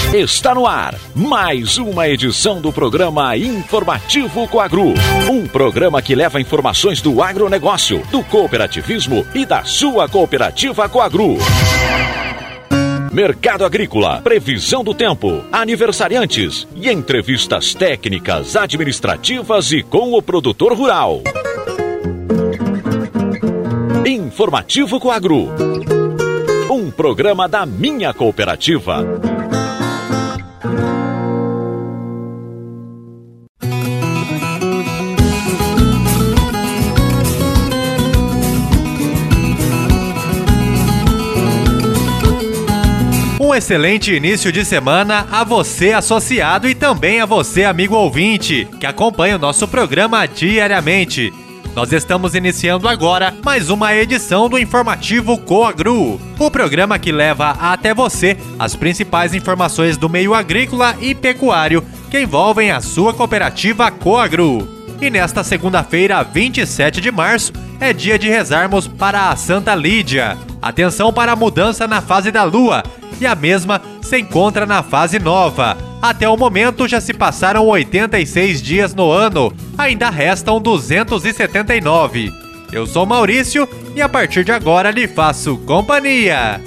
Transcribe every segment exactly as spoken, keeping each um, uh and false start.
Está no ar mais uma edição do programa Informativo Coagro. Um programa que leva informações do agronegócio, do cooperativismo e da sua cooperativa Coagro. Mercado agrícola, previsão do tempo, aniversariantes e entrevistas técnicas, administrativas e com o produtor rural. Informativo Coagro. Um programa da minha cooperativa. Um excelente início de semana a você, associado, e também a você, amigo ouvinte, que acompanha o nosso programa diariamente. Nós estamos iniciando agora mais uma edição do Informativo Coagro, o programa que leva até você as principais informações do meio agrícola e pecuário que envolvem a sua cooperativa Coagro. E nesta segunda-feira, vinte e sete de março, é dia de rezarmos para a Santa Lídia. Atenção para a mudança na fase da Lua, e a mesma se encontra na fase nova. Até o momento já se passaram oitenta e seis dias no ano, ainda restam duzentos e setenta e nove. Eu sou Maurício e a partir de agora lhe faço companhia.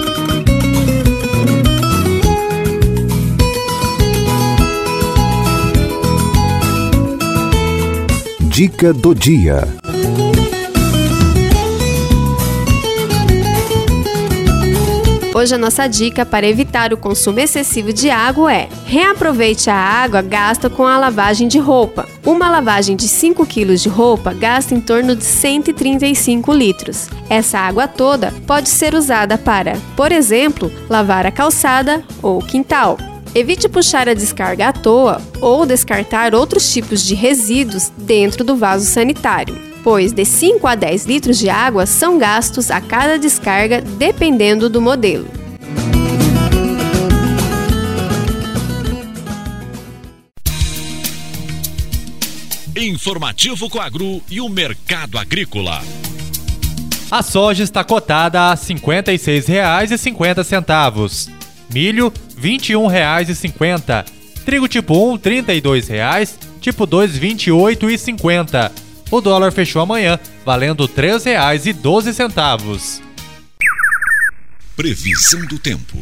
Dica do dia. Hoje a nossa dica para evitar o consumo excessivo de água é: reaproveite a água gasta com a lavagem de roupa. Uma lavagem de cinco quilos de roupa gasta em torno de cento e trinta e cinco litros. Essa água toda pode ser usada para, por exemplo, lavar a calçada ou o quintal. Evite puxar a descarga à toa ou descartar outros tipos de resíduos dentro do vaso sanitário, pois de cinco a dez litros de água são gastos a cada descarga, dependendo do modelo. Informativo Coagro e o mercado agrícola. A soja está cotada a cinquenta e seis reais e cinquenta centavos. Milho, vinte e um reais e cinquenta centavos. Trigo tipo um, trinta e dois reais. Tipo dois, vinte e oito reais e cinquenta centavos. O dólar fechou amanhã, valendo três reais e doze centavos. Previsão do tempo.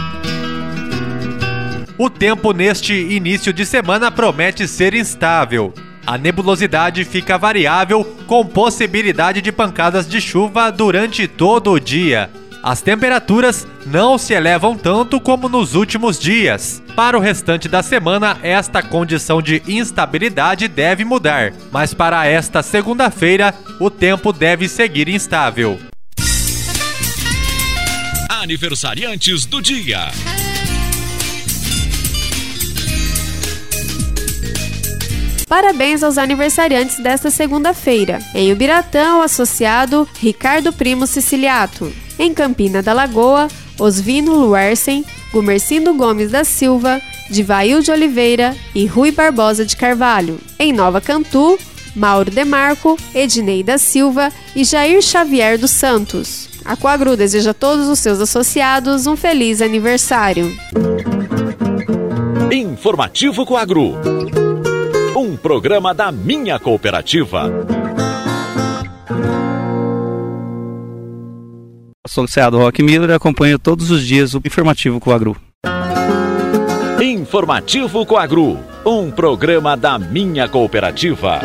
O tempo neste início de semana promete ser instável. A nebulosidade fica variável, com possibilidade de pancadas de chuva durante todo o dia. As temperaturas não se elevam tanto como nos últimos dias. Para o restante da semana, esta condição de instabilidade deve mudar, mas para esta segunda-feira, o tempo deve seguir instável. Aniversariantes do dia. Parabéns aos aniversariantes desta segunda-feira. Em Ubiratã, o associado Ricardo Primo Siciliato. Em Campina da Lagoa, Osvino Luersen, Gumercindo Gomes da Silva, Divail de Oliveira e Rui Barbosa de Carvalho. Em Nova Cantu, Mauro Demarco, Ednei da Silva e Jair Xavier dos Santos. A Coagro deseja a todos os seus associados um feliz aniversário. Informativo Coagro. Um programa da minha cooperativa. Associado Roque Miller, acompanha todos os dias o Informativo Coagro. Informativo Coagro, um programa da minha cooperativa.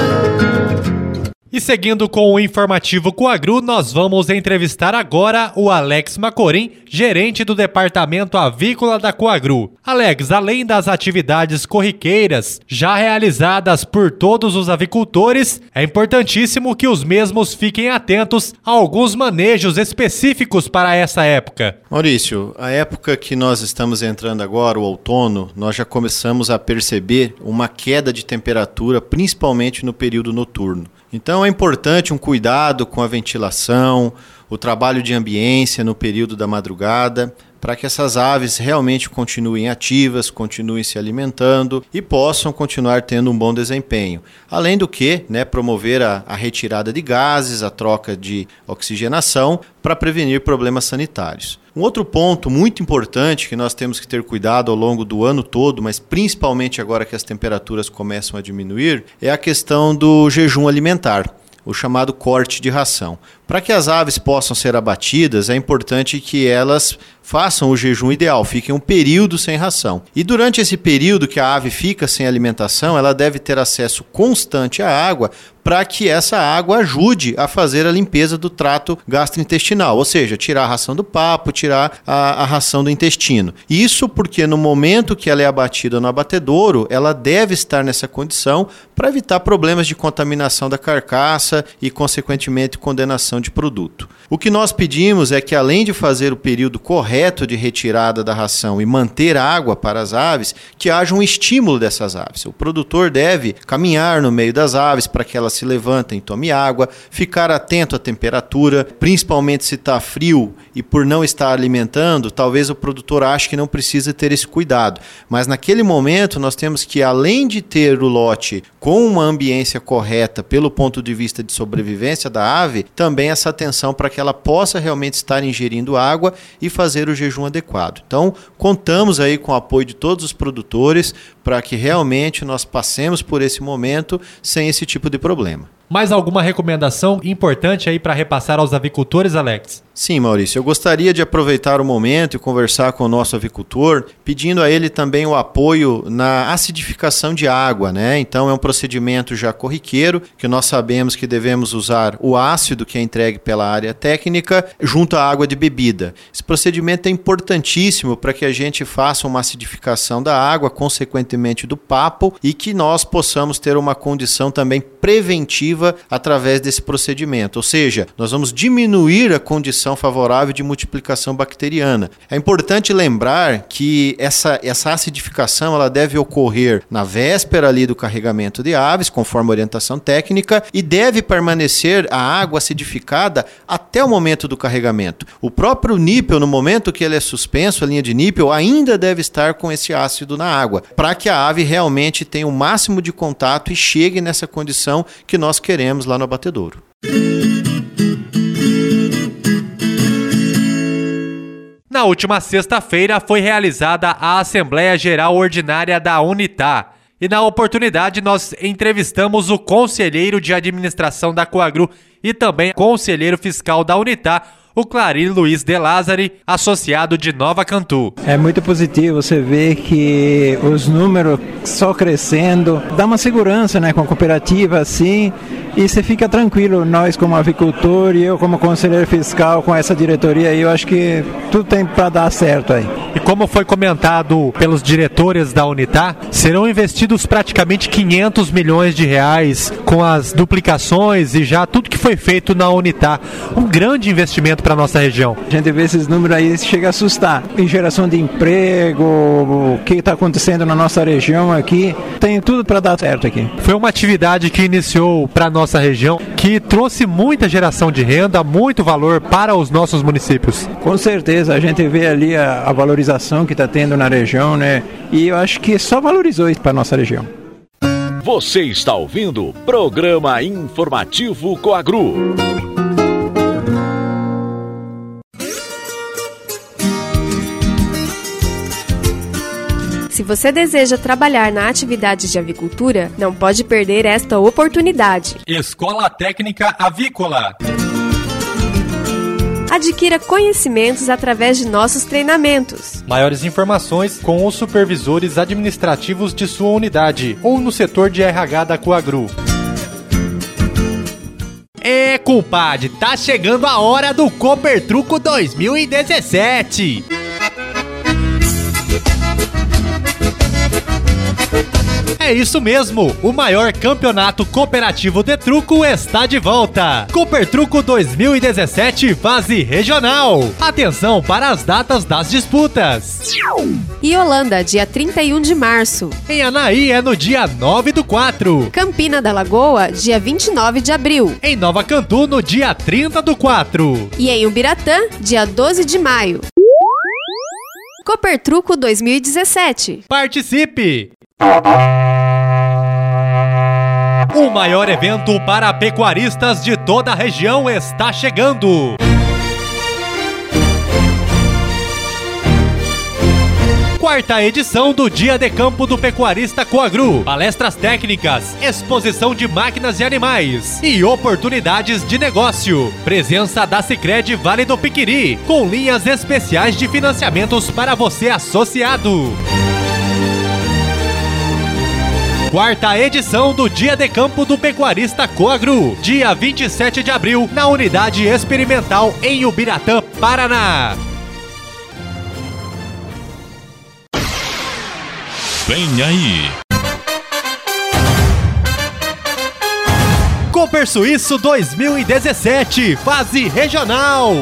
E seguindo com o Informativo Coagro, nós vamos entrevistar agora o Alex Macorim, gerente do Departamento Avícola da Coagro. Alex, além das atividades corriqueiras já realizadas por todos os avicultores, é importantíssimo que os mesmos fiquem atentos a alguns manejos específicos para essa época. Maurício, a época que nós estamos entrando agora, o outono, nós já começamos a perceber uma queda de temperatura, principalmente no período noturno. Então é importante um cuidado com a ventilação, o trabalho de ambiência no período da madrugada, para que essas aves realmente continuem ativas, continuem se alimentando e possam continuar tendo um bom desempenho. Além do que, né, promover a, a retirada de gases, a troca de oxigenação para prevenir problemas sanitários. Um outro ponto muito importante que nós temos que ter cuidado ao longo do ano todo, mas principalmente agora que as temperaturas começam a diminuir, é a questão do jejum alimentar, o chamado corte de ração. Para que as aves possam ser abatidas, é importante que elas façam o jejum ideal, fiquem um período sem ração. E durante esse período que a ave fica sem alimentação, ela deve ter acesso constante à água para que essa água ajude a fazer a limpeza do trato gastrointestinal, ou seja, tirar a ração do papo, tirar a, a ração do intestino. Isso porque no momento que ela é abatida no abatedouro, ela deve estar nessa condição para evitar problemas de contaminação da carcaça e, consequentemente, condenação de produto. O que nós pedimos é que, além de fazer o período correto de retirada da ração e manter água para as aves, que haja um estímulo dessas aves. O produtor deve caminhar no meio das aves para que elas se levantem e tomem água, ficar atento à temperatura, principalmente se está frio e por não estar alimentando, talvez o produtor ache que não precisa ter esse cuidado. Mas naquele momento nós temos que, além de ter o lote com uma ambiência correta pelo ponto de vista de sobrevivência da ave, também essa atenção para que ela possa realmente estar ingerindo água e fazer o jejum adequado. Então, contamos aí com o apoio de todos os produtores para que realmente nós passemos por esse momento sem esse tipo de problema. Mais alguma recomendação importante aí para repassar aos avicultores, Alex? Sim, Maurício. Eu gostaria de aproveitar o momento e conversar com o nosso avicultor, pedindo a ele também o apoio na acidificação de água, né? Então, é um procedimento já corriqueiro, que nós sabemos que devemos usar o ácido que é entregue pela área técnica junto à água de bebida. Esse procedimento é importantíssimo para que a gente faça uma acidificação da água, consequentemente do papo, e que nós possamos ter uma condição também preventiva através desse procedimento, ou seja, nós vamos diminuir a condição favorável de multiplicação bacteriana. É importante lembrar que essa, essa acidificação ela deve ocorrer na véspera ali do carregamento de aves, conforme a orientação técnica, e deve permanecer a água acidificada até o momento do carregamento. O próprio nípel, no momento que ele é suspenso, a linha de nípel, ainda deve estar com esse ácido na água, para que a ave realmente tenha o máximo de contato e chegue nessa condição que nós queremos lá no abatedouro. Na última sexta-feira foi realizada a Assembleia Geral Ordinária da Unitá. E na oportunidade nós entrevistamos o conselheiro de administração da Coagru e também conselheiro fiscal da Unitá, o Clarir Luiz de Lázari, associado de Nova Cantu. É muito positivo você ver que os números só crescendo, dá uma segurança, né, com a cooperativa assim, e você fica tranquilo, nós como avicultor e eu como conselheiro fiscal com essa diretoria aí, eu acho que tudo tem para dar certo aí. E como foi comentado pelos diretores da Unitá, serão investidos praticamente quinhentos milhões de reais com as duplicações e já tudo que foi feito na Unitá. Um grande investimento para a nossa região. A gente vê esses números aí, chega a assustar. Em geração de emprego, o que está acontecendo na nossa região aqui, tem tudo para dar certo aqui. Foi uma atividade que iniciou para a nossa região, que trouxe muita geração de renda, muito valor para os nossos municípios. Com certeza, a gente vê ali a, a valorização que está tendo na região, né? E eu acho que só valorizou isso para a nossa região. Você está ouvindo o Programa Informativo Coagru. Se você deseja trabalhar na atividade de avicultura, não pode perder esta oportunidade. Escola Técnica Avícola. Adquira conhecimentos através de nossos treinamentos. Maiores informações com os supervisores administrativos de sua unidade ou no setor de R H da Coagru. É, compadre, tá chegando a hora do Cooper Truco dois mil e dezessete. É isso mesmo, o maior campeonato cooperativo de truco está de volta. Coopertruco dois mil e dezessete fase regional. Atenção para as datas das disputas. E Holanda, dia trinta e um de março. Em Anaí é no dia nove do quatro. Campina da Lagoa, dia vinte e nove de abril. Em Nova Cantu, no dia trinta do quatro. E em Ubiratã, dia doze de maio. Coopertruco dois mil e dezessete. Participe! O maior evento para pecuaristas de toda a região está chegando. Quarta edição do Dia de Campo do Pecuarista Coagru. Palestras técnicas, exposição de máquinas e animais e oportunidades de negócio. Presença da Sicredi Vale do Piquiri, com linhas especiais de financiamentos para você associado. Quarta edição do Dia de Campo do Pecuarista Coagru, dia vinte e sete de abril, na Unidade Experimental em Ubiratã, Paraná. Vem aí! Cooper Suíço dois mil e dezessete, fase regional.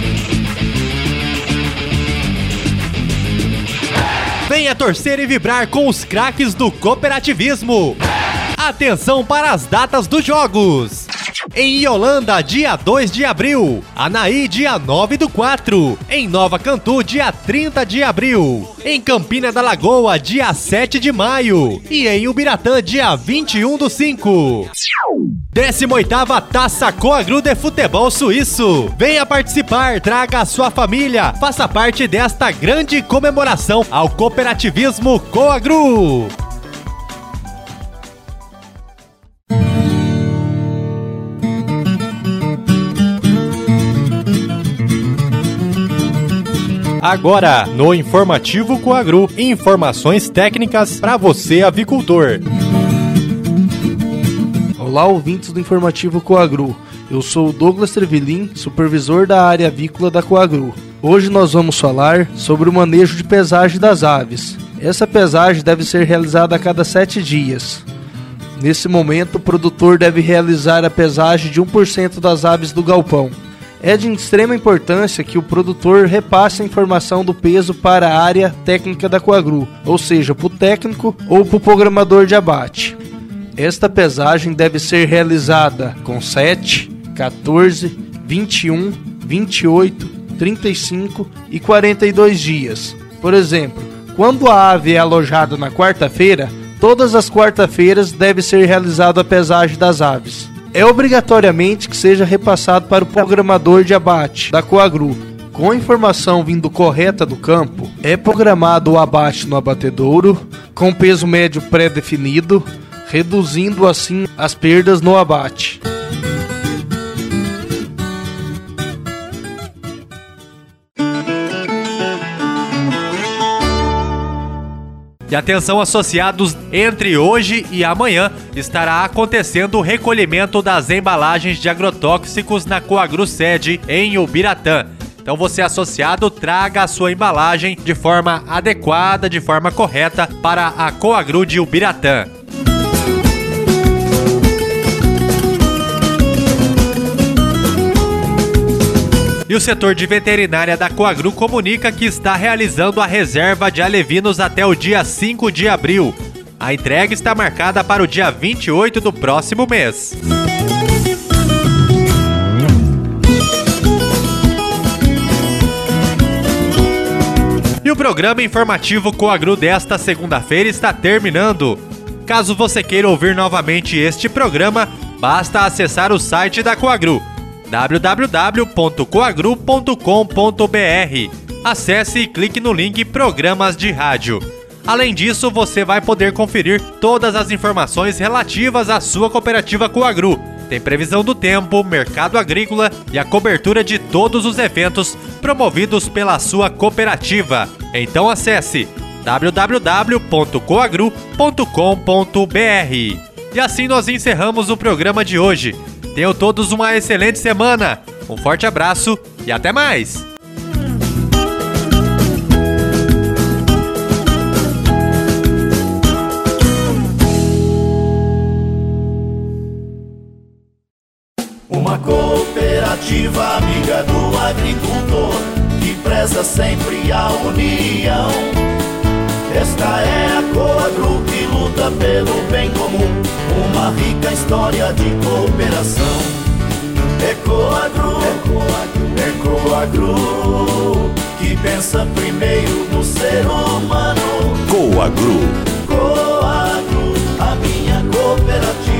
Venha torcer e vibrar com os craques do cooperativismo. Atenção para as datas dos jogos. Em Iolanda, dia dois de abril. Anaí, dia nove do quatro. Em Nova Cantu, dia trinta de abril. Em Campina da Lagoa, dia sete de maio. E em Ubiratã, dia vinte e um do cinco. décima oitava Taça Coagru de Futebol Suíço. Venha participar, traga a sua família. Faça parte desta grande comemoração ao cooperativismo Coagru. Agora, no Informativo Coagru, informações técnicas para você, avicultor. Olá, ouvintes do Informativo Coagru. Eu sou o Douglas Trevelin, supervisor da área avícola da Coagru. Hoje nós vamos falar sobre o manejo de pesagem das aves. Essa pesagem deve ser realizada a cada sete dias. Nesse momento, o produtor deve realizar a pesagem de um por cento das aves do galpão. É de extrema importância que o produtor repasse a informação do peso para a área técnica da Coagru, ou seja, para o técnico ou para o programador de abate. Esta pesagem deve ser realizada com sete, quatorze, vinte e um, vinte e oito, trinta e cinco e quarenta e dois dias. Por exemplo, quando a ave é alojada na quarta-feira, todas as quarta-feiras deve ser realizada a pesagem das aves. É obrigatoriamente que seja repassado para o programador de abate da Coagru. Com a informação vindo correta do campo, é programado o abate no abatedouro, com peso médio pré-definido, reduzindo assim as perdas no abate. E atenção, associados, entre hoje e amanhã estará acontecendo o recolhimento das embalagens de agrotóxicos na Coagru Sede em Ubiratã. Então você, associado, traga a sua embalagem de forma adequada, de forma correta para a Coagru de Ubiratã. E o setor de veterinária da Coagru comunica que está realizando a reserva de alevinos até o dia cinco de abril. A entrega está marcada para o dia vinte e oito do próximo mês. E o programa informativo Coagru desta segunda-feira está terminando. Caso você queira ouvir novamente este programa, basta acessar o site da Coagru, w w w ponto coagru ponto com ponto b r. Acesse e clique no link Programas de Rádio. Além disso, você vai poder conferir todas as informações relativas à sua cooperativa Coagru. Tem previsão do tempo, mercado agrícola e a cobertura de todos os eventos promovidos pela sua cooperativa. Então acesse w w w ponto coagru ponto com ponto b r. E assim nós encerramos o programa de hoje. Tenham todos uma excelente semana, um forte abraço e até mais! amiga do agricultor, que preza sempre a união. Esta é a Coagro que luta pelo bem comum, uma rica história de cooperação. É Coagro, é Coagro, é Coagro, que pensa primeiro no ser humano. Coagro. Coagro, a minha cooperativa.